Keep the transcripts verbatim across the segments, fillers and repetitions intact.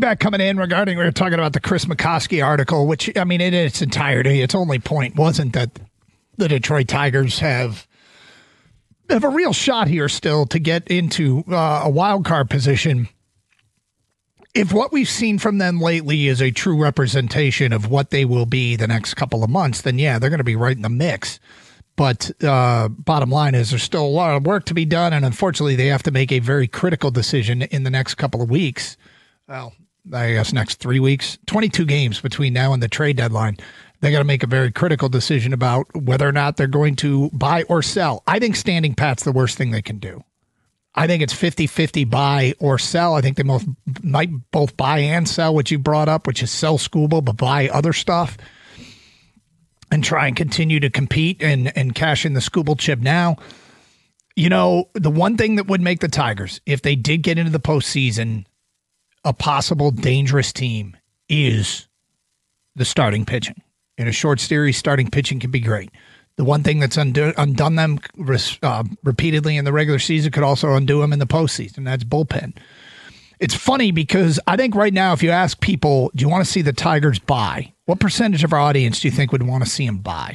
feedback coming in regarding, we were talking about the Chris McCoskey article, which, I mean, in its entirety, its only point wasn't that the Detroit Tigers have have a real shot here still to get into uh, a wild card position. If what we've seen from them lately is a true representation of what they will be the next couple of months, then yeah, they're going to be right in the mix. But uh, bottom line is there's still a lot of work to be done, and unfortunately they have to make a very critical decision in the next couple of weeks. Well, I guess next three weeks, twenty-two games between now and the trade deadline. They got to make a very critical decision about whether or not they're going to buy or sell. I think standing pat's the worst thing they can do. I think it's fifty-fifty buy or sell. I think they both might both buy and sell, which you brought up, which is sell Skubal, but buy other stuff and try and continue to compete and, and cash in the Skubal chip now. You know, the one thing that would make the Tigers, if they did get into the postseason, a possible dangerous team is the starting pitching. In a short series, starting pitching can be great. The one thing that's undo, undone them uh, repeatedly in the regular season could also undo them in the postseason. That's bullpen. It's funny because I think right now, if you ask people, do you want to see the Tigers buy? What percentage of our audience do you think would want to see them buy?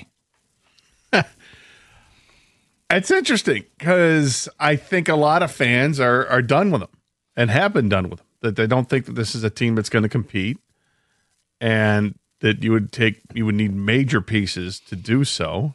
It's interesting because I think a lot of fans are are done with them and have been done with them. That they don't think that this is a team that's going to compete, and that you would take you would need major pieces to do so.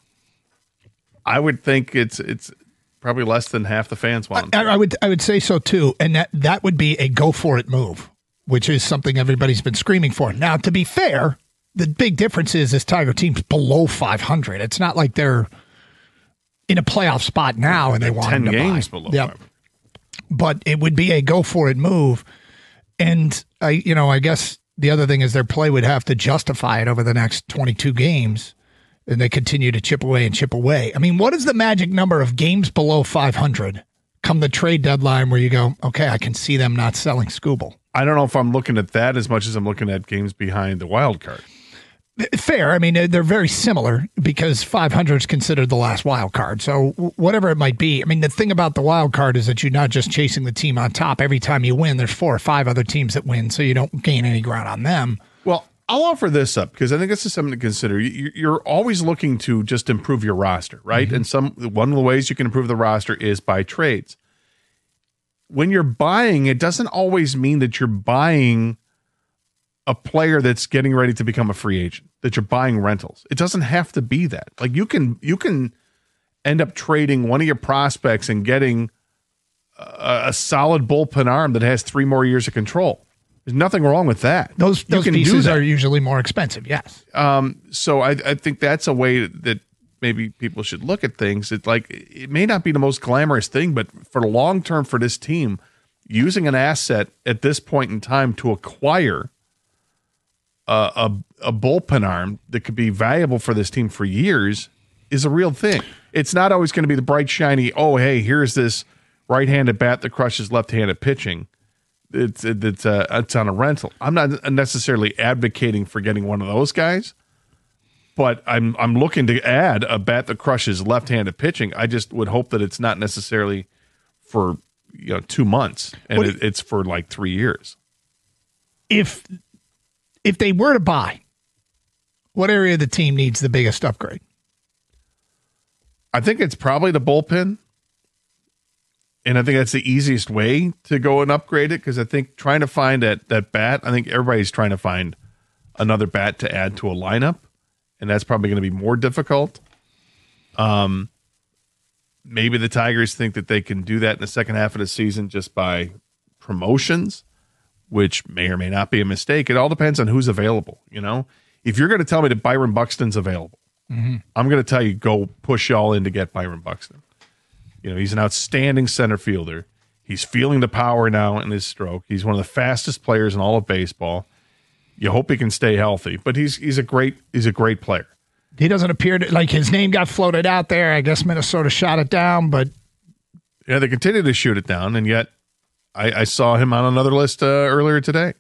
I would think it's it's probably less than half the fans want. I, I would I would say so too, and that that would be a go for it move, which is something everybody's been screaming for. Now, to be fair, the big difference is this Tiger team's below five hundred. It's not like they're in a playoff spot now and they want ten to games buy. below. Yep. But it would be a go for it move, and I you know I guess the other thing is their play would have to justify it over the next twenty-two games. And they continue to chip away and chip away. I mean, what is the magic number of games below five hundred come the trade deadline where you go, okay, I can see them not selling Skubal? I don't know if I'm looking at that as much as I'm looking at games behind the wild card. Fair. I mean, they're very similar because five hundred is considered the last wild card. So whatever it might be. I mean, the thing about the wild card is that you're not just chasing the team on top. Every time you win, there's four or five other teams that win, so you don't gain any ground on them. Well, I'll offer this up because I think this is something to consider. You're always looking to just improve your roster, right? Mm-hmm. And some one of the ways you can improve the roster is by trades. When you're buying, it doesn't always mean that you're buying a player that's getting ready to become a free agent, that you're buying rentals. It doesn't have to be that. Like you can you can end up trading one of your prospects and getting a, a solid bullpen arm that has three more years of control. There's nothing wrong with that. Those those pieces are usually more expensive, yes. Um, so I, I think that's a way that maybe people should look at things. It's like it may not be the most glamorous thing, but for the long term for this team, using an asset at this point in time to acquire a, a, a bullpen arm that could be valuable for this team for years is a real thing. It's not always going to be the bright, shiny, oh, hey, here's this right-handed bat that crushes left-handed pitching. It's it's uh, it's on a rental. I'm not necessarily advocating for getting one of those guys, but I'm I'm looking to add a bat that crushes left-handed pitching. I just would hope that it's not necessarily for you know two months and it, it's for like three years. If if they were to buy, what area of the team needs the biggest upgrade? I think it's probably the bullpen. And I think that's the easiest way to go and upgrade it because I think trying to find that, that bat, I think everybody's trying to find another bat to add to a lineup, and that's probably going to be more difficult. Um, maybe the Tigers think that they can do that in the second half of the season just by promotions, which may or may not be a mistake. It all depends on who's available. You know, if you're going to tell me that Byron Buxton's available, mm-hmm. I'm going to tell you go push y'all in to get Byron Buxton. You know, he's an outstanding center fielder. He's feeling the power now in his stroke. He's one of the fastest players in all of baseball. You hope he can stay healthy, but he's he's a great he's a great player. He doesn't appear to like his name got floated out there. I guess Minnesota shot it down, but yeah, they continue to shoot it down, and yet I, I saw him on another list uh, earlier today.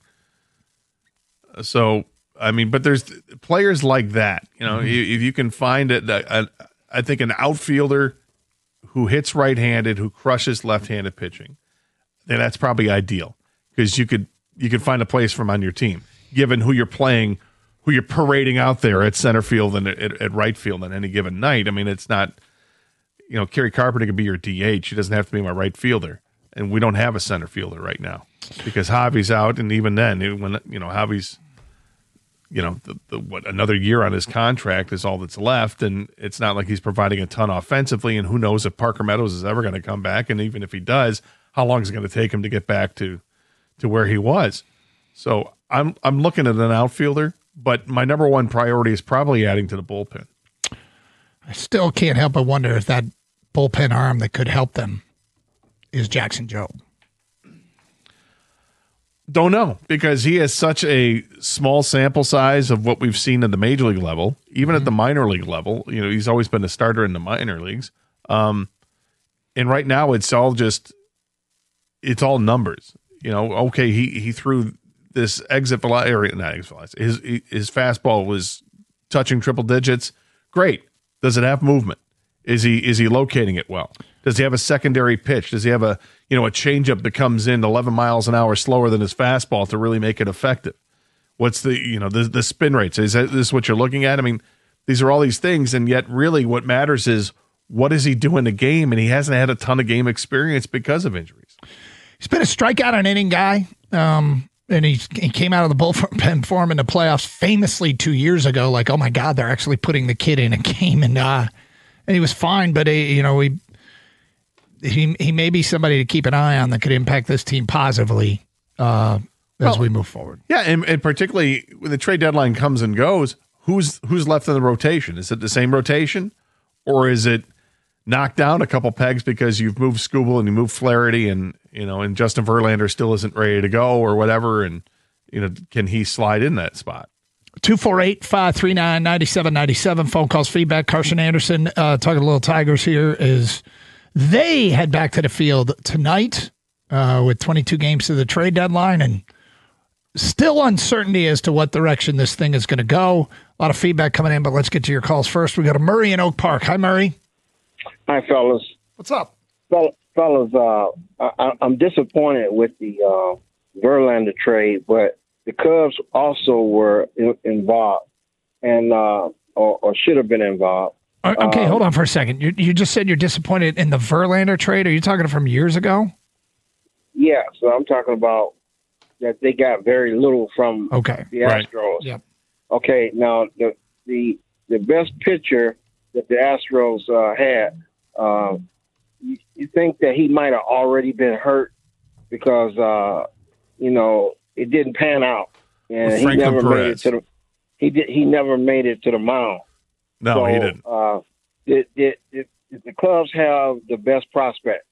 So I mean, but there's players like that. You know, mm-hmm. if you can find it, uh, I think an outfielder who hits right-handed, who crushes left-handed pitching, then that's probably ideal because you could you could find a place for him on your team, given who you're playing, who you're parading out there at center field and at, at right field on any given night. I mean, it's not, you know, Kerry Carpenter could be your D H. He doesn't have to be my right fielder. And we don't have a center fielder right now because Javi's out. And even then, when, you know, Javi's, you know, the, the, what, another year on his contract is all that's left. And it's not like he's providing a ton offensively. And who knows if Parker Meadows is ever going to come back. And even if he does, how long is it going to take him to get back to, to where he was? So I'm, I'm looking at an outfielder, but my number one priority is probably adding to the bullpen. I still can't help but wonder if that bullpen arm that could help them is Jackson Jobe. Don't know, because he has such a small sample size of what we've seen at the major league level, even mm-hmm. at the minor league level. You know, he's always been a starter in the minor leagues. Um, and right now it's all just, it's all numbers. You know, okay, he, he threw this exit velocity, or not exit velocity, his, his fastball was touching triple digits. Great. Does it have movement? Is he, is he locating it well? Does he have a secondary pitch? Does he have a, you know, a changeup that comes in eleven miles an hour slower than his fastball to really make it effective? What's the, you know, the, the spin rates? Is that, this what you're looking at? I mean, these are all these things, and yet really what matters is what does he do in the game? And he hasn't had a ton of game experience because of injuries. He's been a strikeout and inning guy, um, and he, he came out of the bullpen for him in the playoffs famously two years ago. Like, oh my God, they're actually putting the kid in a game, and uh, and he was fine, but he, you know, he. He he may be somebody to keep an eye on that could impact this team positively uh, as well, we move forward. Yeah, and, and particularly when the trade deadline comes and goes, who's who's left in the rotation? Is it the same rotation, or is it knocked down a couple pegs because you've moved Skubal and you moved Flaherty, and you know, and Justin Verlander still isn't ready to go or whatever, and you know, can he slide in that spot? two four eight, five three nine, nine seven nine seven. Phone calls, feedback. Carson Anderson uh, talking a little Tigers here is. They head back to the field tonight uh, with twenty-two games to the trade deadline, and still uncertainty as to what direction this thing is going to go. A lot of feedback coming in, but let's get to your calls first. We got a Murray in Oak Park. Hi, Murray. Hi, fellas. What's up? Fel- fellas, uh, I- I'm disappointed with the uh, Verlander trade, but the Cubs also were in- involved and uh, or, or should have been involved. Okay, um, hold on for a second. You you just said you're disappointed in the Verlander trade. Are you talking from years ago? Yeah, so I'm talking about that they got very little from okay. the Astros. Right. Yep. Okay, now the the the best pitcher that the Astros uh, had, uh, you, you think that he might have already been hurt because uh, you know it didn't pan out, and he never Perez. made it to the he did he never made it to the mound. No, so, he didn't. Uh, did, did, did, did the Cubs have the best prospects?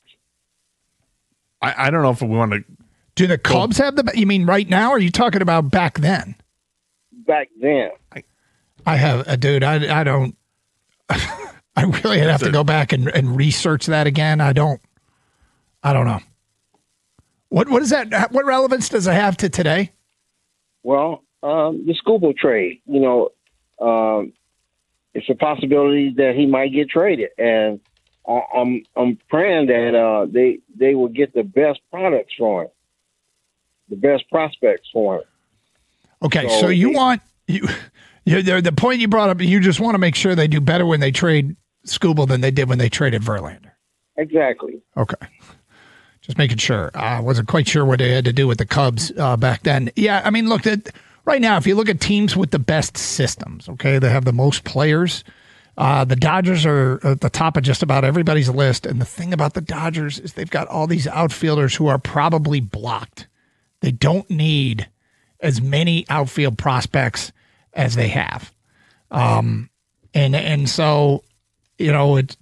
I, I don't know if we want to. Do the Cubs go. have the? You mean right now? Or are you talking about back then? Back then, I, I have a uh, dude. I I don't. I really have to go back and, and research that again. I don't. I don't know. What what is that? What relevance does it have to today? Well, um, the Skubal trade. You know. Um, It's a possibility that he might get traded, and I, I'm I'm praying that uh, they they will get the best products for him, the best prospects for him. Okay, so, so you they, want you, you the point you brought up. You just want to make sure they do better when they trade Skubal than they did when they traded Verlander. Exactly. Okay, just making sure. I wasn't quite sure what they had to do with the Cubs uh, back then. Yeah, I mean, look at. Right now, if you look at teams with the best systems, okay, they have the most players. Uh, the Dodgers are at the top of just about everybody's list. And the thing about the Dodgers is they've got all these outfielders who are probably blocked. They don't need as many outfield prospects as they have. Um, and and so, you know, it,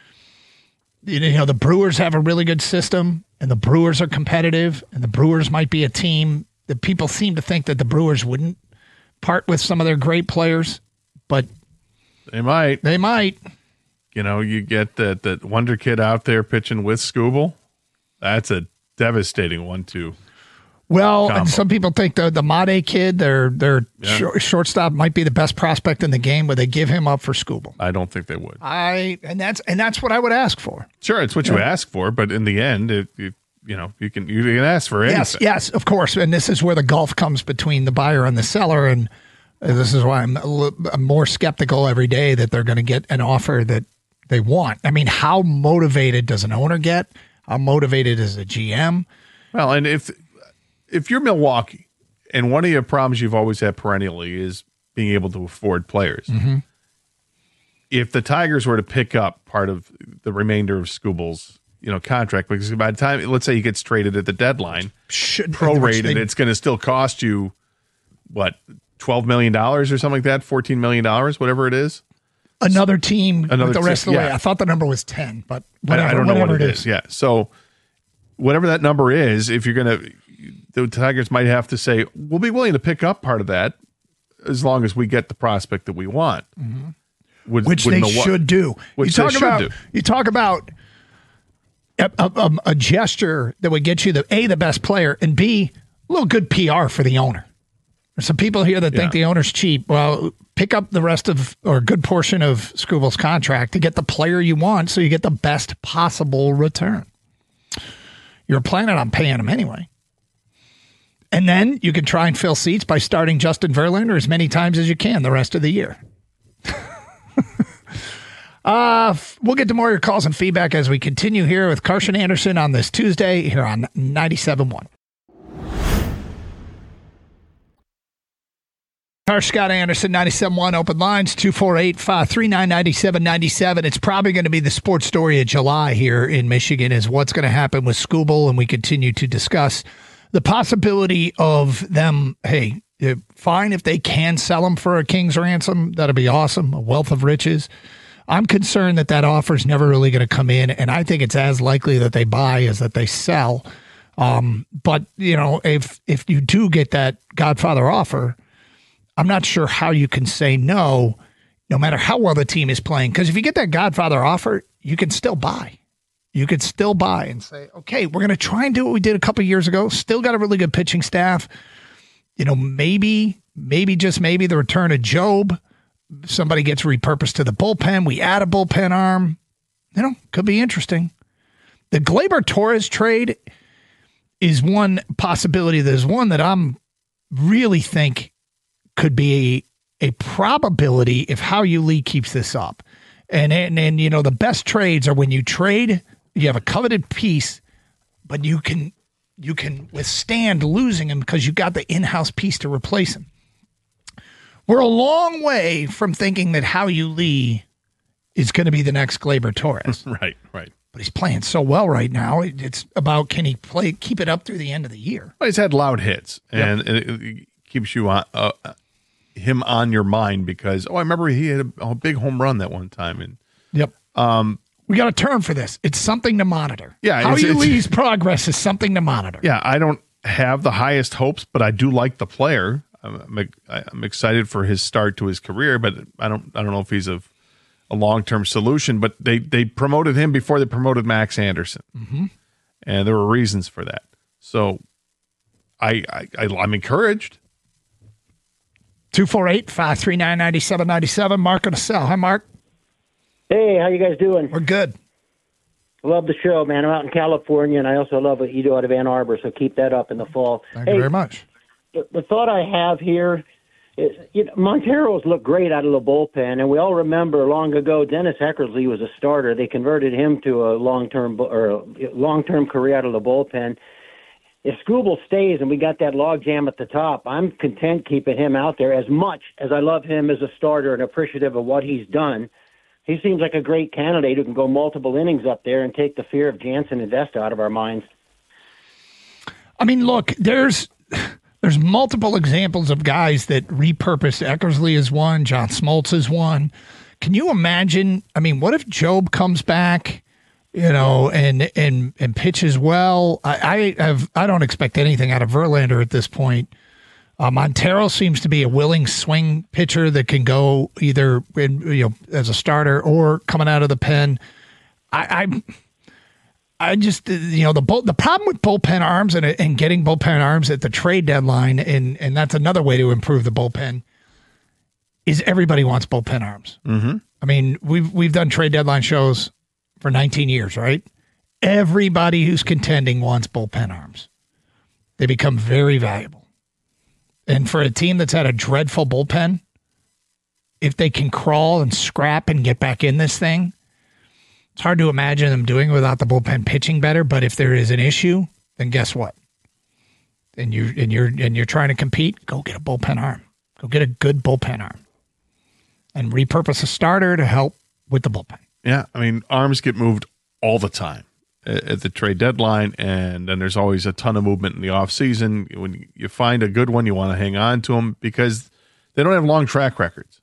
you know, the Brewers have a really good system, and the Brewers are competitive, and the Brewers might be a team that people seem to think that the Brewers wouldn't part with some of their great players, but they might. They might. You know, you get that that wonder kid out there pitching with Skubal. That's a devastating one too. Well, and some people think the the Made kid, their their yeah. short, shortstop, might be the best prospect in the game, but they give him up for Skubal. I don't think they would. I and that's and that's what I would ask for. Sure, it's what yeah. you ask for, but in the end, it, it you know, you can you can ask for anything. Yes, yes, of course. And this is where the gulf comes between the buyer and the seller. And this is why I'm, a little, I'm more skeptical every day that they're going to get an offer that they want. I mean, how motivated does an owner get? How motivated is a G M? Well, and if if you're Milwaukee, and one of your problems you've always had perennially is being able to afford players. Mm-hmm. If the Tigers were to pick up part of the remainder of Skubal's, you know, contract, because by the time, let's say he gets traded at the deadline, Should, prorated, they, it's going to still cost you, what, twelve million dollars or something like that, fourteen million dollars, whatever it is? Another team Another the rest team, of the yeah. way. I thought the number was ten, but whatever, I, I don't know whatever what it is. is. Yeah. So whatever that number is, if you're going to, the Tigers might have to say, we'll be willing to pick up part of that as long as we get the prospect that we want. Mm-hmm. Would, which would they Milwaukee, should do. Which you talk they should about, do. You talk about a, a, a gesture that would get you the A, the best player, and B, a little good P R for the owner. There's some people here that Yeah. think the owner's cheap. Well, pick up the rest of, or a good portion of Skubal's contract to get the player you want so you get the best possible return. You're planning on paying him anyway. And then you can try and fill seats by starting Justin Verlander as many times as you can the rest of the year. uh, we'll get to more of your calls and feedback as we continue here with Carson Anderson on this Tuesday here on ninety-seven point one. Carson Scott Anderson, ninety-seven point one, open lines, two four eight, five three nine, nine seven nine seven. It's probably going to be the sports story of July here in Michigan is what's going to happen with Skubal, and we continue to discuss the possibility of them, hey, fine if they can sell them for a king's ransom. That'd be awesome, a wealth of riches. I'm concerned that that offer is never really going to come in, and I think it's as likely that they buy as that they sell. Um, but, you know, if if you do get that Godfather offer, I'm not sure how you can say no, no matter how well the team is playing. Because if you get that Godfather offer, you can still buy. You could still buy and say, okay, we're going to try and do what we did a couple of years ago. Still got a really good pitching staff. You know, maybe, maybe just maybe the return of Job. Somebody gets repurposed to the bullpen. We add a bullpen arm. You know, could be interesting. The Gleyber Torres trade is one possibility. There's one that I'm really think could be a, a probability if Hao Lee keeps this up. And, and, and, you know, the best trades are when you trade, you have a coveted piece, but you can you can withstand losing him because you got the in-house piece to replace him. We're a long way from thinking that Hao Lee is going to be the next Gleyber Torres. Right, right. But he's playing so well right now. It's about can he play keep it up through the end of the year. Well, he's had loud hits, and Yep. it, it keeps you on uh, him on your mind because oh, I remember he had a, a big home run that one time, and Yep. Um, we got a term for this. It's something to monitor. Yeah, Hao it's- it's- Lee's progress is something to monitor. yeah, I don't have the highest hopes, but I do like the player. I'm, I'm excited for his start to his career, but I don't I don't know if he's a, a long-term solution. But they, they promoted him before they promoted Max Anderson, Mm-hmm. and there were reasons for that. So I, I, I I'm encouraged. two four eight, five three nine, nine seven nine seven. Mark on a cell. Hi, Mark. Hey, how you guys doing? We're good. Love the show, man. I'm out in California, and I also love what you do out of Ann Arbor, so keep that up in the fall. Thank hey, you very much. The, the thought I have here is, you know, Montero's looked great out of the bullpen, and we all remember long ago Dennis Eckersley was a starter. They converted him to a long-term or a long-term career out of the bullpen. If Skubal stays and we got that logjam at the top, I'm content keeping him out there as much as I love him as a starter and appreciative of what he's done. He seems like a great candidate who can go multiple innings up there and take the fear of Jansen and Vesta out of our minds. I mean, look, there's there's multiple examples of guys that repurposed. Eckersley is one. John Smoltz is one. Can you imagine? I mean, what if Job comes back, you know, and and and pitches well? I, I have I don't expect anything out of Verlander at this point. Uh, Montero seems to be a willing swing pitcher that can go either in, you know, as a starter or coming out of the pen. I, I, I just, you know, the bull, the problem with bullpen arms and, and getting bullpen arms at the trade deadline, and, and that's another way to improve the bullpen, is everybody wants bullpen arms. Mm-hmm. I mean, we've we've done trade deadline shows for nineteen years, right? everybody who's contending wants bullpen arms. They become very valuable. And for a team that's had a dreadful bullpen, if they can crawl and scrap and get back in this thing, it's hard to imagine them doing it without the bullpen pitching better. But if there is an issue, then guess what? And you and you're and you're trying to compete, go get a bullpen arm. Go get a good bullpen arm. And repurpose a starter to help with the bullpen. Yeah, I mean, arms get moved all the time at the trade deadline, and then there's always a ton of movement in the offseason. When you find a good one, you want to hang on to them because they don't have long track records.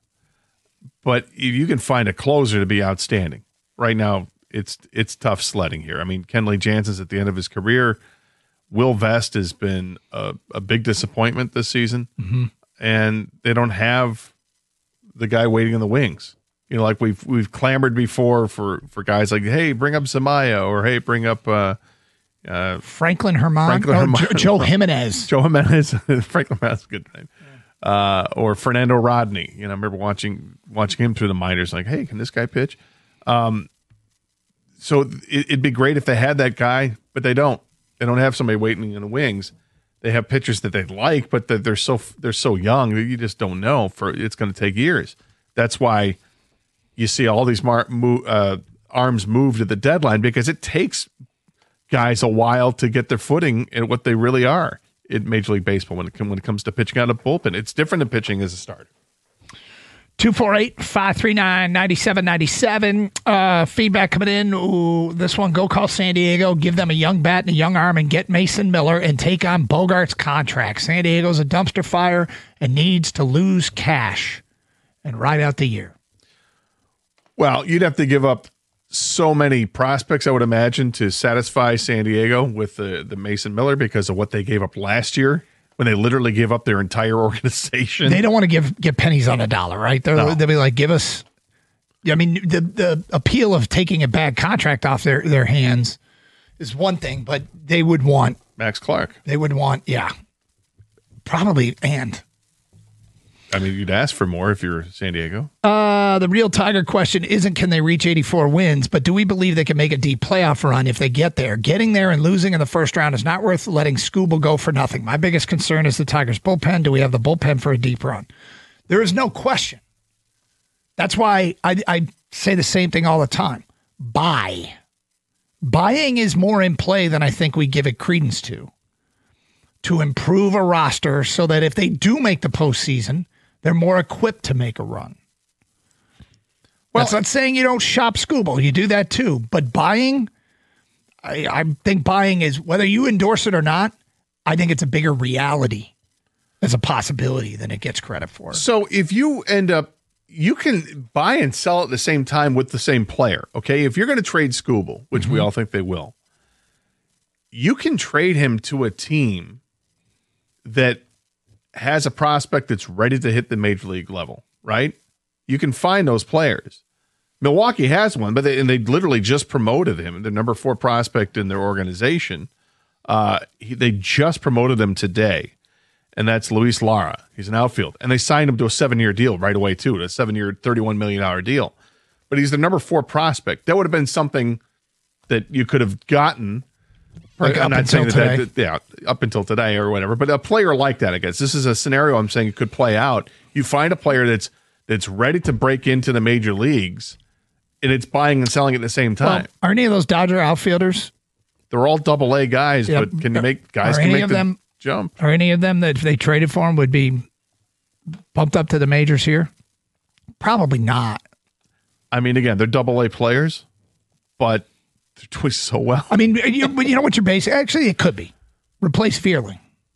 But if you can find a closer to be outstanding, right now it's it's tough sledding here. I mean, Kenley Jansen's at the end of his career. Will Vest has been a, a big disappointment this season, mm-hmm. and they don't have the guy waiting in the wings. You know, like we've we've clamored before for, for guys like, hey, bring up Zamaya, or hey, bring up uh, uh, Franklin Herman, Franklin oh, Herman. Jo- Joe Jimenez. Joe Jimenez, Franklin Herman's a good name. Uh, or Fernando Rodney. You know, I remember watching watching him through the minors, like, hey, can this guy pitch? Um, so it, it'd be great if they had that guy, but they don't. They don't have somebody waiting in the wings. They have pitchers that they like, but they're so they're so young that you just don't know. For it's going to take years. That's why you see all these mar- mo- uh, arms moved at the deadline, because it takes guys a while to get their footing in what they really are in Major League Baseball when it, when it comes to pitching out of bullpen. It's different than pitching as a starter. two four eight, five three nine, nine seven nine seven. Uh, feedback coming in. Ooh, this one, go call San Diego, give them a young bat and a young arm, and get Mason Miller and take on Bogart's contract. San Diego's a dumpster fire and needs to lose cash and ride out the year. Well, you'd have to give up so many prospects, I would imagine, to satisfy San Diego with the, the Mason Miller because of what they gave up last year when they literally gave up their entire organization. They don't want to give get pennies on a dollar, right? They're, No. They'll be like, give us. I mean, the the appeal of taking a bad contract off their, their hands is one thing, but they would want Max Clark. They would want, yeah, probably and. I mean, you'd ask for more if you're San Diego. Uh, the real Tiger question isn't can they reach eighty-four wins, but do we believe they can make a deep playoff run if they get there? Getting there and losing in the first round is not worth letting Scooble go for nothing. My biggest concern is the Tigers' bullpen. Do we have the bullpen for a deep run? There is no question. That's why I, I say the same thing all the time. Buy. Buying is more in play than I think we give it credence to. To improve a roster so that if they do make the postseason, they're more equipped to make a run. Well, that's not saying you don't shop Scooble. You do that too. But buying, I, I think buying is, whether you endorse it or not, I think it's a bigger reality as a possibility than it gets credit for. So if you end up, you can buy and sell at the same time with the same player, okay? If you're going to trade Scooble, which mm-hmm. we all think they will, you can trade him to a team that has a prospect that's ready to hit the major league level, right? You can find those players. Milwaukee has one, but they, and they literally just promoted him, the number four prospect in their organization. Uh, he, they just promoted him today, and that's Luis Lara. He's an outfield, and they signed him to a seven-year deal right away too, a seven-year, thirty-one million dollars deal. But he's the number four prospect. That would have been something that you could have gotten. Like I'm up not until saying today. that, that, yeah, up until today or whatever. But a player like that, I guess this is a scenario I'm saying it could play out. You find a player that's that's ready to break into the major leagues, and it's buying and selling at the same time. Well, are any of those Dodger outfielders? They're all double A guys, Yeah, but can you make guys are can any make of the them- jump? Are any of them that if they traded for him would be bumped up to the majors here? Probably not. I mean, again, they're double A players, but they're doing so well. I mean, you, you know what you're basing? Actually, it could be. Replace Fearling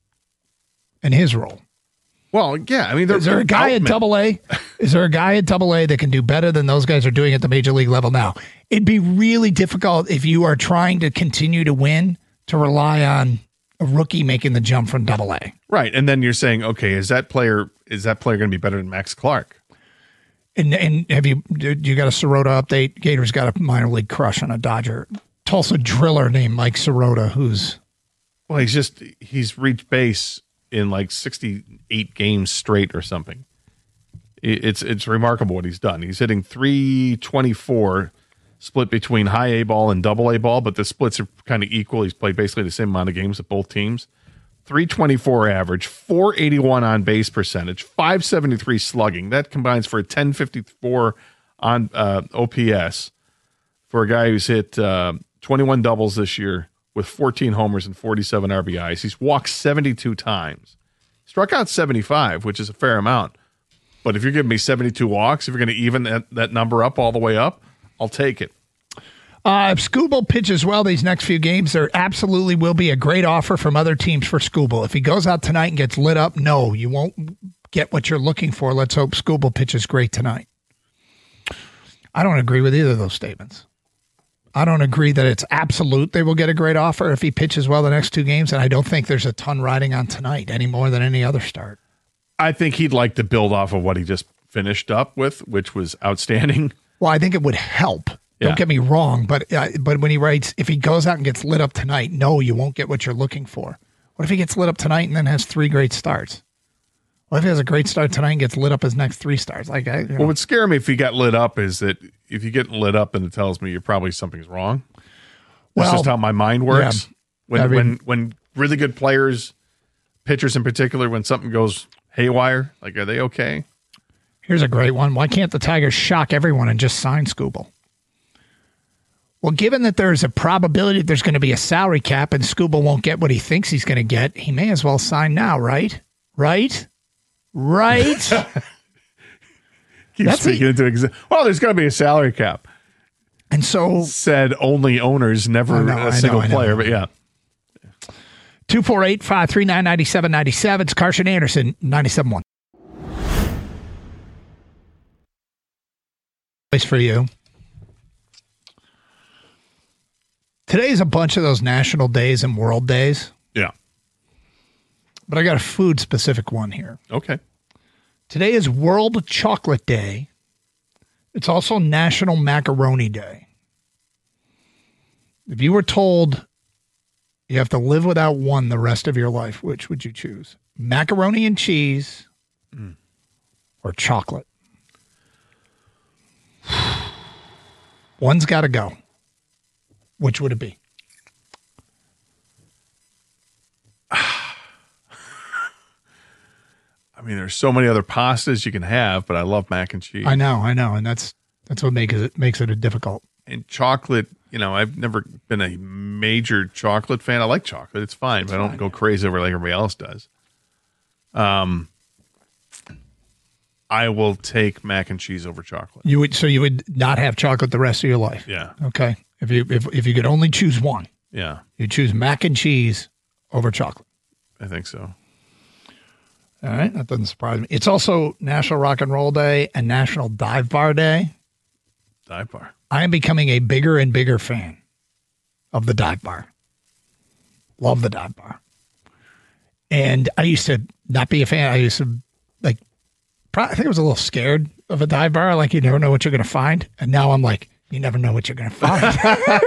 in his role. Well, yeah. I mean, is there a guy at outmen. Double A? Is there a guy at Double A that can do better than those guys are doing at the major league level now? It'd be really difficult if you are trying to continue to win to rely on a rookie making the jump from Double A. Right, and then you're saying, okay, is that player is that player going to be better than Max Clark? And and have you you got a Sirota update? Gators got a minor league crush on a Dodger Tulsa driller named Mike Sirota, who's well, he's just he's reached base in like sixty-eight games straight or something. It's it's remarkable what he's done. He's hitting three twenty-four split between high A ball and double A ball, but the splits are kind of equal. He's played basically the same amount of games with both teams. three twenty-four average, four eighty-one on base percentage, five seventy-three slugging. That combines for a ten fifty-four on uh, O P S for a guy who's hit uh, twenty-one doubles this year with fourteen homers and forty-seven R B Is. He's walked seventy-two times. Struck out seventy-five, which is a fair amount. But if you're giving me seventy-two walks, if you're going to even that, that number up all the way up, I'll take it. Uh, if Skubal pitches well these next few games, there absolutely will be a great offer from other teams for Skubal. If he goes out tonight and gets lit up, no, you won't get what you're looking for. Let's hope Skubal pitches great tonight. I don't agree with either of those statements. I don't agree that it's absolute they will get a great offer if he pitches well the next two games, and I don't think there's a ton riding on tonight any more than any other start. I think he'd like to build off of what he just finished up with, which was outstanding. Well, I think it would help. Yeah. Don't get me wrong, but uh, but when he writes, if he goes out and gets lit up tonight, no, you won't get what you're looking for. What if he gets lit up tonight and then has three great starts? What if he has a great start tonight and gets lit up his next three starts? Like, I, you know. What would scare me if he got lit up is that if you get lit up and it tells me you're probably something's wrong. That's Well, just how my mind works. yeah. When I mean- when when really good players, pitchers in particular, when something goes haywire, like are they okay? Here's a great one. Why can't the Tigers shock everyone and just sign Skubal? Well, given that there's a probability that there's going to be a salary cap and Skubal won't get what he thinks he's going to get, he may as well sign now, right? Right? Right? Keep That's speaking into existence. Well, there's going to be a salary cap. And so Said only owners, never I know, I a know, single I know. player. But yeah, two four eight, five three nine, nine seven nine seven. It's Carson Anderson, ninety-seven point one. Place for you. Today's a bunch of those national days and world days, yeah. but I got a food specific one here. Okay. Today is World Chocolate Day. It's also National Macaroni Day. If you were told you have to live without one the rest of your life, which would you choose? Macaroni and cheese mm. or chocolate? One's got to go. Which would it be? I mean, there's so many other pastas you can have, but I love mac and cheese. I know, I know, and that's that's what makes it makes it a difficult. And chocolate, you know, I've never been a major chocolate fan. I like chocolate; it's fine, It's but I don't fine, go yeah. crazy over it like everybody else does. Um, I will take mac and cheese over chocolate. You would so you would not have chocolate the rest of your life. Yeah, Okay. If you if if you could only choose one, yeah, you choose mac and cheese over chocolate. I think so. All right, that doesn't surprise me. It's also National Rock and Roll Day and National Dive Bar Day. Dive bar. I am becoming a bigger and bigger fan of the dive bar. Love the dive bar. And I used to not be a fan. I used to like, probably, I think I was a little scared of a dive bar. Like you never know what you're going to find. And now I'm like, you never know what you're going to find.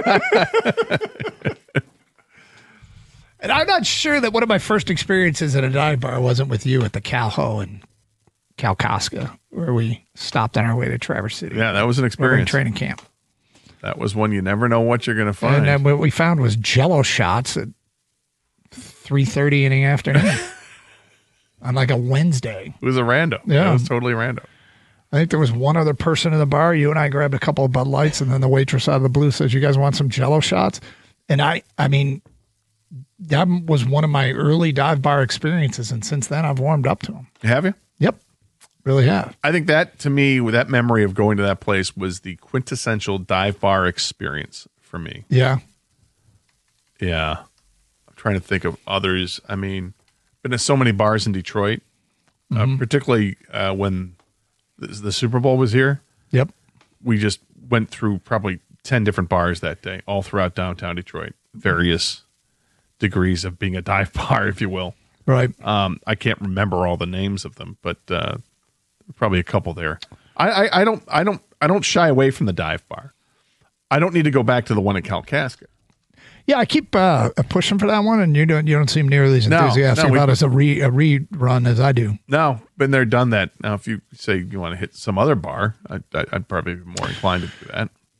And I'm not sure that one of my first experiences at a dive bar wasn't with you at the Calho in Kalkaska, where we stopped on our way to Traverse City. Yeah, that was an We were in experience. training camp. That was one you never know what you're going to find. And then what we found was Jello shots at three thirty in the afternoon on like a Wednesday. It was a rando. Yeah. It was totally rando. I think there was one other person in the bar. You and I grabbed a couple of Bud Lights, and then the waitress out of the blue says, "You guys want some Jello shots?" And I, I mean, that was one of my early dive bar experiences, and since then I've warmed up to them. Have you? Yep, really have. I think that, to me, with that memory of going to that place was the quintessential dive bar experience for me. Yeah, Yeah. I'm trying to think of others. I mean, been to so many bars in Detroit, Mm-hmm. uh, particularly uh, when the, the Super Bowl was here. yep. We just went through probably ten different bars that day, all throughout downtown Detroit, various degrees of being a dive bar, if you will. Right. Um, I can't remember all the names of them, but uh, probably a couple there. I, I, I don't I don't I don't shy away from the dive bar. I don't need to go back to the one in Kalkaska. Yeah, I keep uh, pushing for that one, and you don't you don't seem nearly as No, enthusiastic no, we- about it as a re a rerun as I do. No, been there, done that. Now, if you say you want to hit some other bar, I, I, I'd probably be more inclined to do that.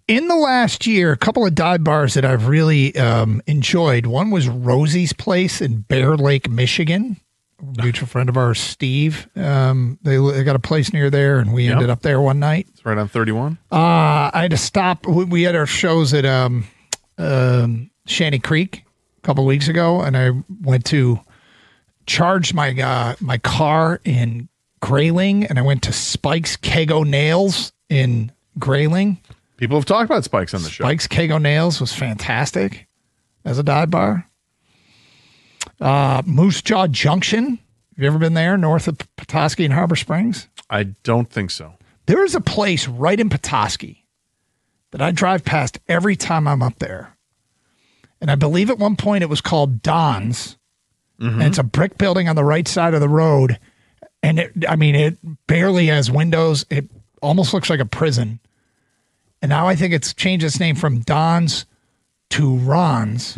in the last year, a couple of dive bars that I've really um, enjoyed. One was Rosie's Place in Bear Lake, Michigan. A mutual friend of ours, Steve. Um, they, they got a place near there, and we Yep. ended up there one night. It's right on thirty-one. Uh, I had to stop. We, we had our shows at um, um, Shanty Creek a couple of weeks ago, and I went to charge my uh, my car in Grayling, and I went to Spike's Kego Nails in Grayling. People have talked about Spikes on the show. Spike's Kego Nails was fantastic as a dive bar. Uh, Moose Jaw Junction. Have you ever been there, north of Petoskey and Harbor Springs? I don't think so. There is a place right in Petoskey that I drive past every time I'm up there. And I believe at one point it was called Don's. Mm-hmm. And it's a brick building on the right side of the road. And it, I mean, it barely has windows. It almost looks like a prison. And now I think it's changed its name from Don's to Ron's.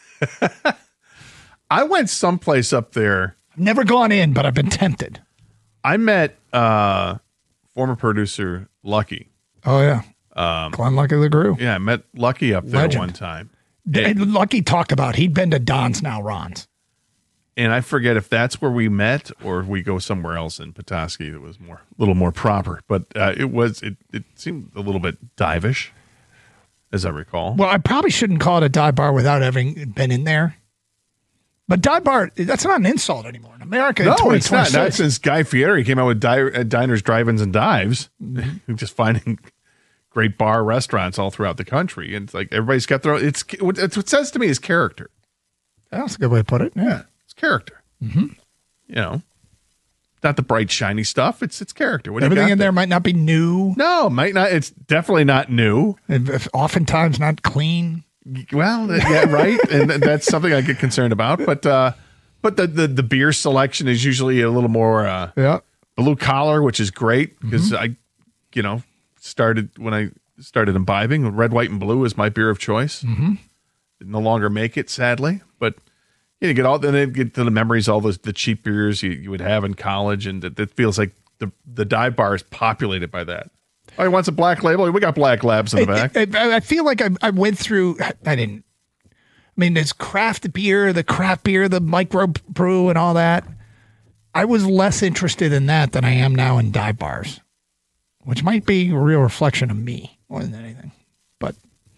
I went someplace up there. I've never gone in, but I've been tempted. I met uh, former producer Lucky. Oh, yeah. Um, Glenn Lucky LeGrew. Yeah, I met Lucky up there Legend. one time. And Lucky talked about he'd been to Don's, now Ron's. And I forget if that's where we met or if we go somewhere else in Petoskey that was more, a little more proper. But uh, it was, it, it seemed a little bit divish, as I recall. Well, I probably shouldn't call it a dive bar without having been in there. But dive bar, that's not an insult anymore. In America, No, in it's not. Not twenty twenty-six. since Guy Fieri came out with di- uh, diners, drive-ins, and dives. Mm-hmm. Just finding great bar restaurants all throughout the country. And it's like everybody's got their own. It's, what it's what says to me is character. That's a good way to put it. Yeah. It's character. Mm-hmm. You know, not the bright, shiny stuff. It's it's character. What do you Everything got in there might not be new. No, might not. It's definitely not new. And oftentimes not clean. Well, yeah, right. And that's something I get concerned about. But uh, but the, the the beer selection is usually a little more uh, Yeah. blue collar, which is great because Mm-hmm. I, you know, started when I started imbibing. Red, white, and blue is my beer of choice. Mm-hmm. No longer make it, sadly, but you know, get all then get to the memories, all those the cheap beers you, you would have in college, and it, it feels like the the dive bar is populated by that. Oh, he wants a black label. We got black labs in the back. I, I, I feel like I, I went through, I didn't, I mean, there's craft beer, the craft beer, the micro brew and all that. I was less interested in that than I am now in dive bars, which might be a real reflection of me more than anything, but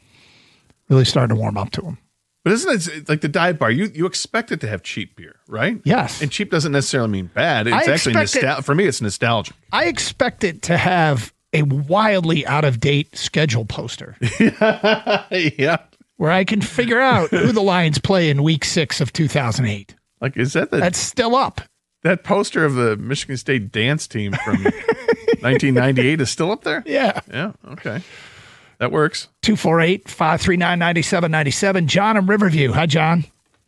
really starting to warm up to them. But isn't it like the dive bar? You you expect it to have cheap beer, right? Yes. And cheap doesn't necessarily mean bad. It's I actually expect it- nostalgic. For me, it's nostalgic. I expect it to have a wildly out of date schedule poster Yeah. where I can figure out who the Lions play in week six of two thousand eight. Like, is that the That's still up. that poster of the Michigan State dance team from nineteen ninety-eight is still up there? Yeah. Yeah. Okay. That works. two four eight, five three nine, nine seven nine seven. John in Riverview. Hi, John.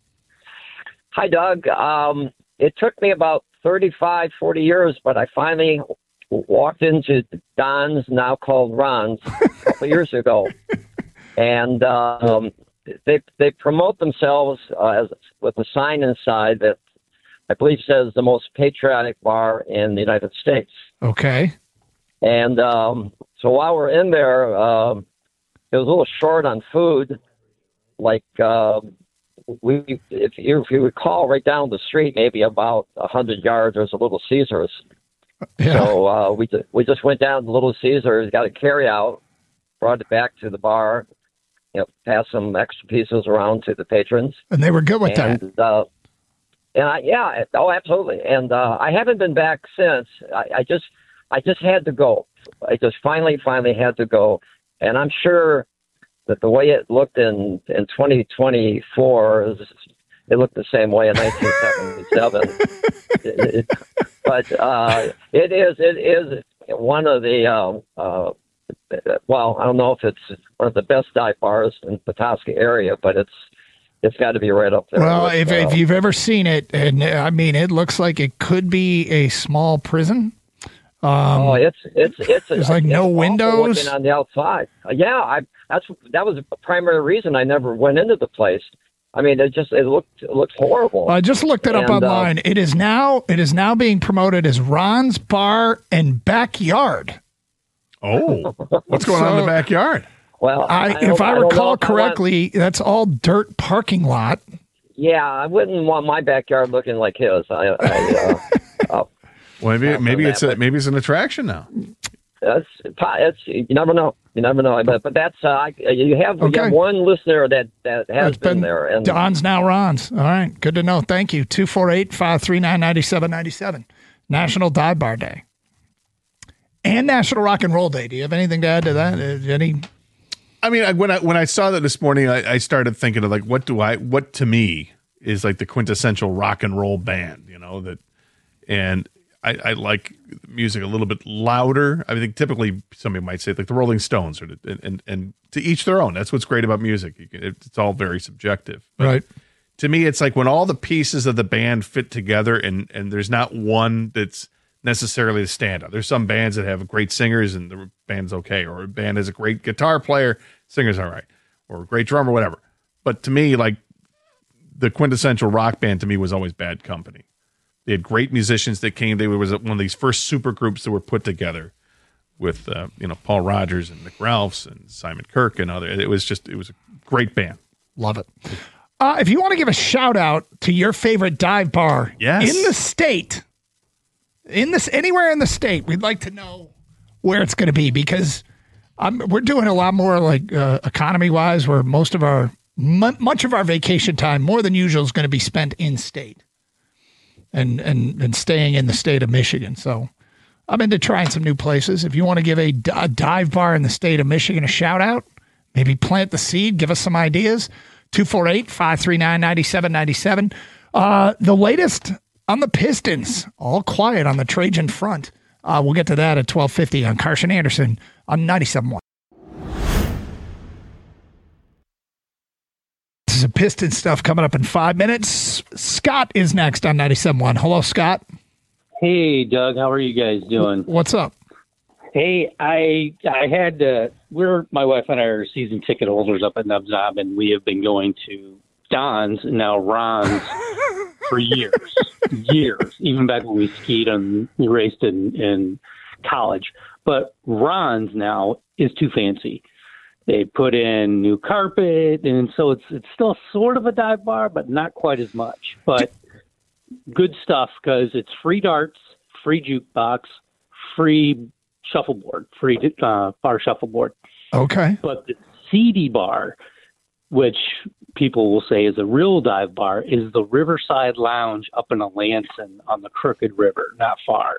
Hi, Doug. Um, it took me about thirty-five, forty years, but I finally walked into Don's, now called Ron's, a couple of years ago. And um, they they promote themselves uh, as with a sign inside that I believe says the most patriotic bar in the United States. Okay. And um, so while we're in there, um, it was a little short on food. Like um, we, if you, if you recall, right down the street, maybe about a hundred yards, there's a Little Caesars. Yeah. So uh, we ju- we just went down to Little Caesars, got a carry out, brought it back to the bar, you know, passed some extra pieces around to the patrons. And they were good with that. And, uh, and I, yeah, oh, absolutely. And uh, I haven't been back since. I, I just, I just had to go. I just finally, finally had to go. And I'm sure that the way it looked in, in twenty twenty-four, is, it looked the same way in nineteen seventy-seven. it, it, but uh, it is, it is one of the, um, uh, well, I don't know if it's one of the best dive bars in the Petoskey area, but it's, it's got to be right up there. Well, with, if, uh, if you've ever seen it, and uh, I mean, it looks like it could be a small prison. Um, oh, it's it's it's there's like it's no awful windows? looking on the outside. Uh, yeah, I that's that was the primary reason I never went into the place. I mean, it just it looked it looked horrible. I just looked it up And, uh, online. It is now it is now being promoted as Ron's Bar and Backyard. Oh, what's going on in So- the backyard? Well, I, I if don't- I I don't know recall if I want- correctly, that's all dirt parking lot. Yeah, I wouldn't want my backyard looking like his. I, I, uh, uh, Well, maybe Well, maybe that, it's a, but- maybe it's an attraction now. That's it's you never know. You never know. But but that's uh, I, you have you Okay. have one listener that that has It's been, there, and Don's now Ron's. All right. Good to know. Thank you. two four eight, five three nine, nine seven nine seven. National Dive Bar Day. And National Rock and Roll Day. Do you have anything to add to that? Uh, Any? I mean, I, when I when I saw that this morning, I, I started thinking of like, what do I, what to me is like the quintessential rock and roll band, you know, that, and I, I like music a little bit louder. I think typically somebody might say like the Rolling Stones, or and and, and to each their own. That's what's great about music. You can, it's all very subjective. But Right. to me, it's like when all the pieces of the band fit together, and and there's not one that's necessarily the standout. There's some bands that have great singers and the band's okay, or a band has a great guitar player, singer's all right, or a great drummer, whatever. But to me, like the quintessential rock band to me was always Bad Company. They had great musicians that came. They was one of these first super groups that were put together with uh, you know Paul Rodgers and Mick Ralphs and Simon Kirke and other. It was just it was a great band. Love it. Uh, if you want to give a shout out to your favorite dive bar Yes. in the state, in this anywhere in the state, we'd like to know where it's going to be, because I'm, we're doing a lot more like uh, economy wise, where most of our mu- much of our vacation time, more than usual, is going to be spent in state and and and staying in the state of Michigan. So I'm into trying some new places. If you want to give a, d- a dive bar in the state of Michigan a shout out, maybe plant the seed, give us some ideas. two four eight, five three nine, nine seven nine seven. Uh, the latest on the Pistons, all quiet on the Trajan front. Uh, we'll get to that at twelve fifty on Carson Anderson on ninety-seven point one. This is a Piston stuff coming up in five minutes. Scott is next on ninety-seven point one. Hello, Scott. Hey, Doug, how are you guys doing? What's up? Hey, I I had uh, we're my wife and I are season ticket holders up at Nub Zob, and we have been going to Don's and now Ron's for years, years. Even back when we skied and we raced in in college. But Ron's now is too fancy. They put in new carpet, and so it's it's still sort of a dive bar, but not quite as much. But good stuff, because it's free darts, free jukebox, free shuffleboard, free uh, bar shuffleboard. Okay. But the seedy bar, which people will say is a real dive bar, is the Riverside Lounge up in Alanson on the Crooked River, not far.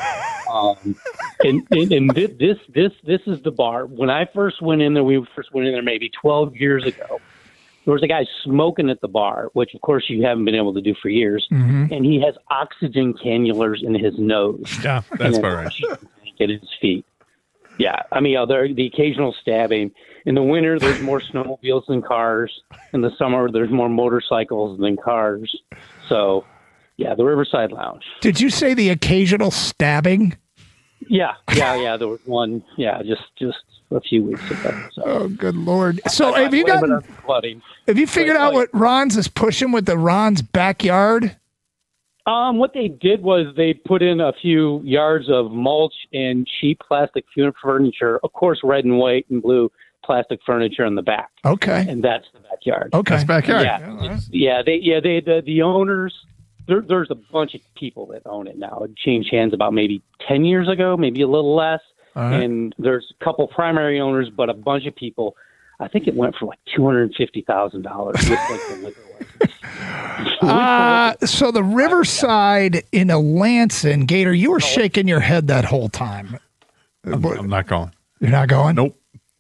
um, and and, and thi- this this this is the bar. When I first went in there, we first went in there maybe twelve years ago. There was a guy smoking at the bar, which of course you haven't been able to do for years, Mm-hmm. and he has oxygen cannulas in his nose. Yeah, that's and about an right. oxygen tank at his feet. Yeah, I mean, uh, there the occasional stabbing. In the winter, there's more snowmobiles than cars. In the summer, there's more motorcycles than cars. So, yeah, the Riverside Lounge. Did you say the occasional stabbing? Yeah, yeah, yeah. There was one. Yeah, just just a few weeks ago. So. Oh, good Lord. So I have you blame it gotten, on flooding. have you figured out what Ron's is pushing with the Ron's backyard? Um, what they did was they put in a few yards of mulch and cheap plastic furniture, of course, red and white and blue plastic furniture in the back, Okay. and that's the backyard. Okay. That's backyard. Yeah, it's- yeah, they, yeah, they, the the owners. There, there's a bunch of people that own it now. It changed hands about maybe ten years ago, maybe a little less. All right. And there's a couple primary owners, but a bunch of people. I think it went for like two hundred and fifty thousand dollars with like the liquor license. Uh, so the Riverside in Alanson, Gator, you were shaking your head that whole time. I'm, I'm not going. You're not going? Nope.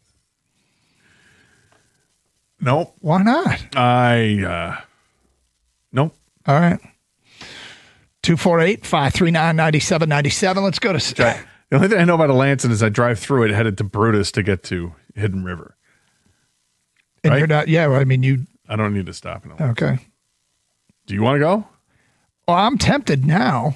Nope. Why not? I uh nope. All right. two four eight, five three nine, nine seven nine seven. Let's go to The only thing I know about Alanson is I drive through it headed to Brutus to get to Hidden River. And right? you're not, yeah, well, I mean, you, I don't need to stop in Alanson. okay. Do you want to go? Well, I'm tempted now.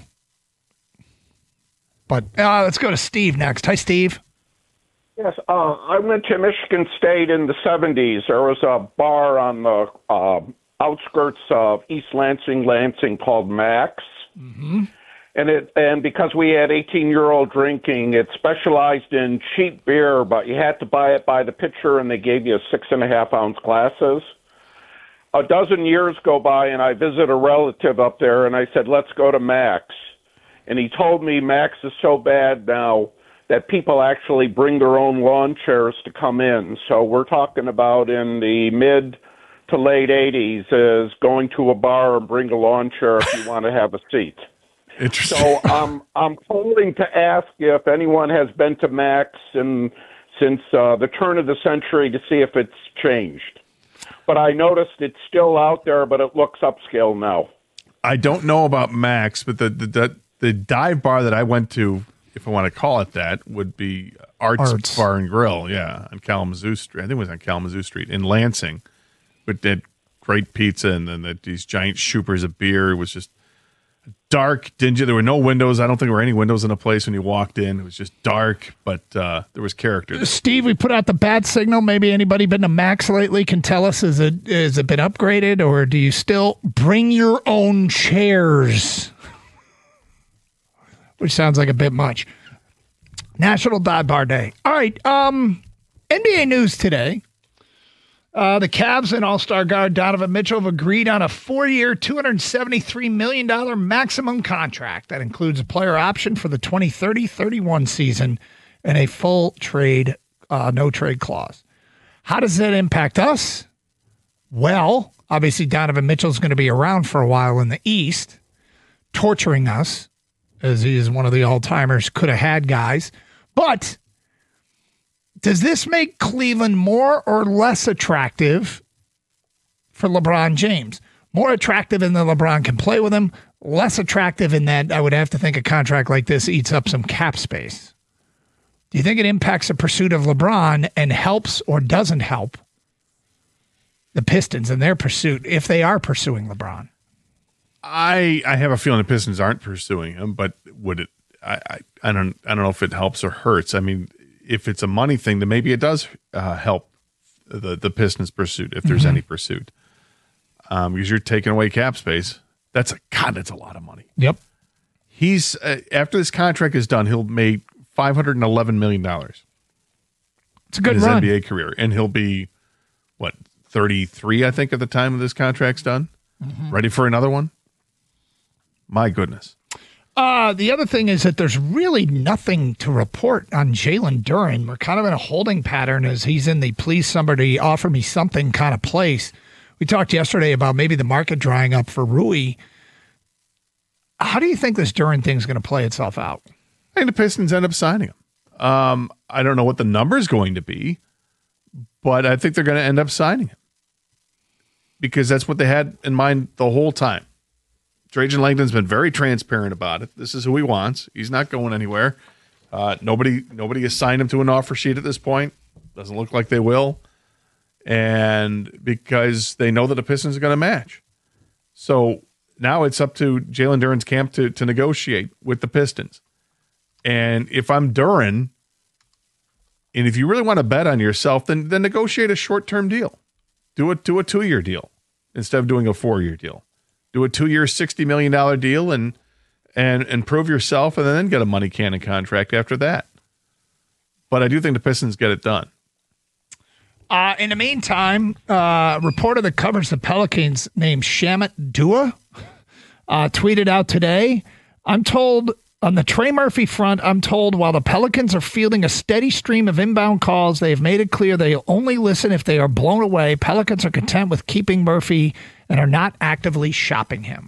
But uh, let's go to Steve next. Hi, Steve. Yes, uh, I went to Michigan State in the seventies. There was a bar on the uh, outskirts of East Lansing, Lansing called Max. Mm-hmm. And it and because we had eighteen-year-old drinking, it specialized in cheap beer, but you had to buy it by the pitcher, and they gave you six and a half ounce glasses. A dozen years go by, and I visit a relative up there, and I said, let's go to Max. And he told me Max is so bad now that people actually bring their own lawn chairs to come in. So we're talking about in the mid to late eighties is going to a bar and bring a lawn chair if you want to have a seat. Interesting. So um, I'm calling to ask if anyone has been to Max and since uh, the turn of the century to see if it's changed. But I noticed it's still out there, but it looks upscale now. I don't know about Max, but the the, the, the dive bar that I went to, if I want to call it that, would be Arts, Arts. Bar and Grill, yeah, on Kalamazoo Street. I think it was on Kalamazoo Street in Lansing. But they had great pizza and then the, these giant shoopers of beer. It was just dark, dingy. There were no windows. I don't think there were any windows in the place when you walked in. It was just dark, but uh, there was character there. Steve, we put out the bat signal. Maybe anybody been to Max lately can tell us, is it, is it been upgraded, or do you still bring your own chairs? Which sounds like a bit much. National Dive Bar Day. All right. Um, N B A news today. Uh, the Cavs and All-Star guard Donovan Mitchell have agreed on a four-year, two hundred seventy-three million dollars maximum contract that includes a player option for the twenty thirty thirty-one season and a full trade, uh, no-trade clause. How does that impact us? Well, obviously Donovan Mitchell's going to be around for a while in the East, torturing us, as he is one of the all-timers, could-have-had guys. But does this make Cleveland more or less attractive for LeBron James? More attractive in that LeBron can play with him, less attractive in that I would have to think a contract like this eats up some cap space. Do you think it impacts the pursuit of LeBron and helps or doesn't help the Pistons in their pursuit if they are pursuing LeBron? I I have a feeling the Pistons aren't pursuing him, but would it? I, I I don't I don't know if it helps or hurts. I mean, if it's a money thing, then maybe it does uh, help the the Pistons' pursuit if there's mm-hmm. any pursuit, um, because you're taking away cap space. That's a God. That's a lot of money. Yep. He's uh, after this contract is done, he'll make five hundred and eleven million dollars. It's a good in his run. N B A career, and he'll be what thirty-three, I think, at the time of this contract's done. Mm-hmm. Ready for another one? My goodness. Uh, the other thing is that there's really nothing to report on Jalen Duren. We're kind of in a holding pattern as he's in the please somebody offer me something kind of place. We talked yesterday about maybe the market drying up for Rui. How do you think this Duren thing's going to play itself out? I think the Pistons end up signing him. Um, I don't know what the number is going to be, but I think they're going to end up signing him because that's what they had in mind the whole time. Trajan Langdon's been very transparent about it. This is who he wants. He's not going anywhere. Uh, nobody nobody has signed him to an offer sheet at this point. Doesn't look like they will. And because they know that the Pistons are going to match. So now it's up to Jalen Duren's camp to, to negotiate with the Pistons. And if I'm Duren, and if you really want to bet on yourself, then, then negotiate a short-term deal. Do it, do a two-year deal instead of doing a four-year deal. Do a two-year, sixty million dollars deal and and and prove yourself, and then get a money cannon contract after that. But I do think the Pistons get it done. Uh, in the meantime, uh, a reporter that covers the Pelicans named Shamit Dua uh, tweeted out today, I'm told on the Trey Murphy front, I'm told while the Pelicans are fielding a steady stream of inbound calls, they have made it clear they'll only listen if they are blown away. Pelicans are content with keeping Murphy and are not actively shopping him.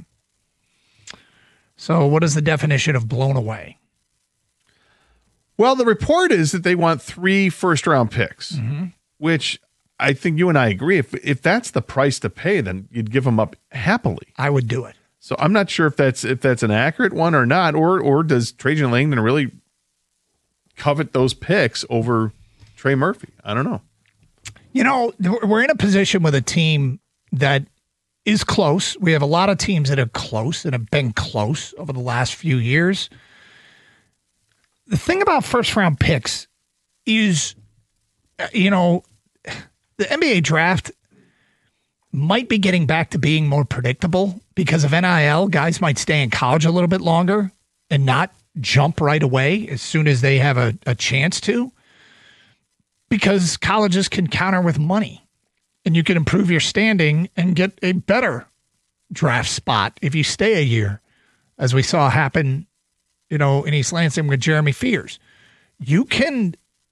So what is the definition of blown away? Well, the report is that they want three first-round picks, mm-hmm. which I think you and I agree. If if that's the price to pay, then you'd give them up happily. I would do it. So I'm not sure if that's if that's an accurate one or not, or or does Trajan Langdon really covet those picks over Trey Murphy? I don't know. You know, we're in a position with a team that is close. We have a lot of teams that are close and have been close over the last few years. The thing about first-round picks is, you know, the N B A draft might be getting back to being more predictable because of N I L. Guys might stay in college a little bit longer. and not jump right away as soon as they have a, a chance to, because colleges can counter with money and you can improve your standing and get a better draft spot if you stay a year, as we saw happen, you know, in East Lansing with Jeremy Fears. You can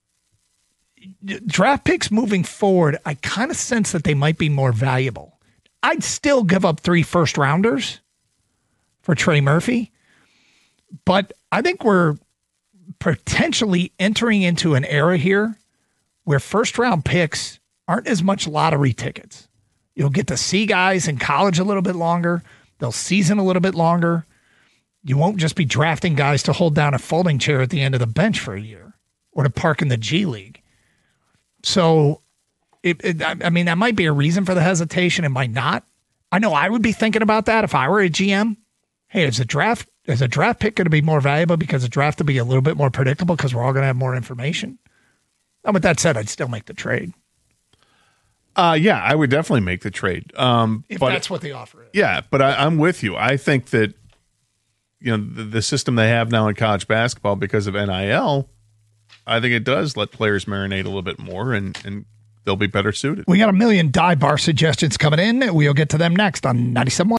draft picks moving forward. I kind of sense that they might be more valuable. I'd still give up three first rounders for Trey Murphy, but I think we're potentially entering into an era here where first round picks aren't as much lottery tickets. You'll get to see guys in college a little bit longer. They'll season a little bit longer. You won't just be drafting guys to hold down a folding chair at the end of the bench for a year or to park in the G League. So, it, it, I mean, that might be a reason for the hesitation. It might not. I know I would be thinking about that if I were a G M. Hey, is a draft is a draft pick going to be more valuable because the draft will be a little bit more predictable because we're all going to have more information? And with that said, I'd still make the trade. Uh, yeah, I would definitely make the trade. Um, if but, that's what the offer is. Yeah, but I, I'm with you. I think that, you know, the, the system they have now in college basketball because of N I L, I think it does let players marinate a little bit more and, and they'll be better suited. We got a million dive bar suggestions coming in. We'll get to them next on ninety-seven point one.